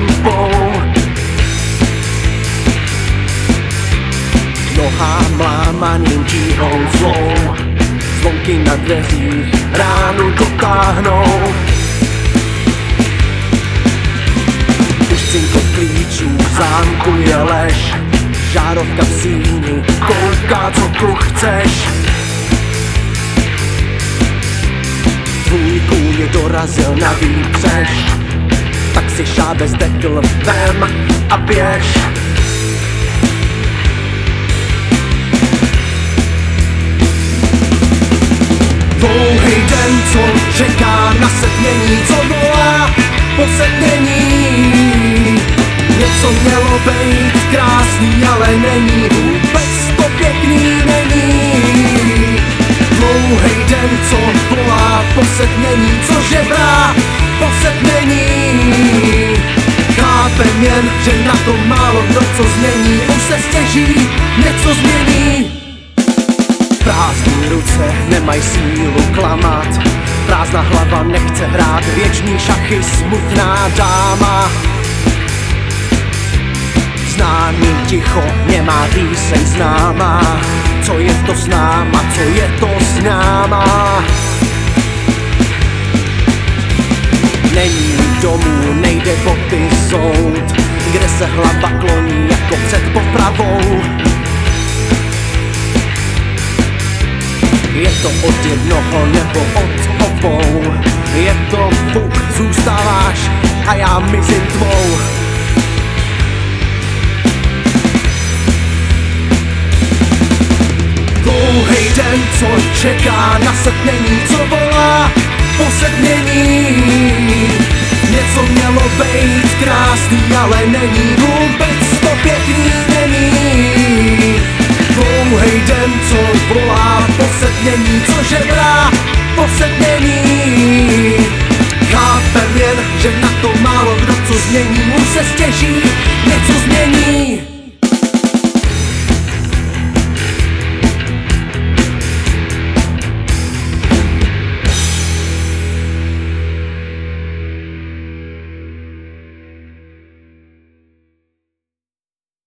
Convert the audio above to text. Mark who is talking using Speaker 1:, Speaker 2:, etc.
Speaker 1: lampou. K nohám lámaným tíhou zlou, zvonky na dveřích ránu dotáhnou. Už cinkot klíčů v zámku je lež, žárovka v síni kouká, co tu chceš. Tvůj kůň dorazil na výpřež, tak si šábe zdekl vem a běž. Dlouhej den, co čeká na setmění, co volá po setmění. Něco mělo být krásný, ale není, vůbec to pěkný není. Dlouhej den, co volá po setmění, co žebrá po setmění. Chápem jen, že na to málo kdo co změní, už se stěží, něco změní. Prázdný ruce nemají sílu klamat, prázdná hlava nechce hrát věčný šachy, smutná dáma. Známý ticho nemá píseň známá, co je to s náma, co je to s náma. Není domů, nejde o ty soud, kde se hlava kloní jako před popravou. Je to od jednoho nebo od obou, je to fuk, zůstáváš a já mizím tvou. Dlouhej den, co čeká na setmění, co volá po setmění. Něco mělo být krásný, ale není, vůbec to pěkný není. Dlouhej den, co volá po setmění, co žebrá po setmění. Chápem jen, že na to málo kdo co změní, už se stěží,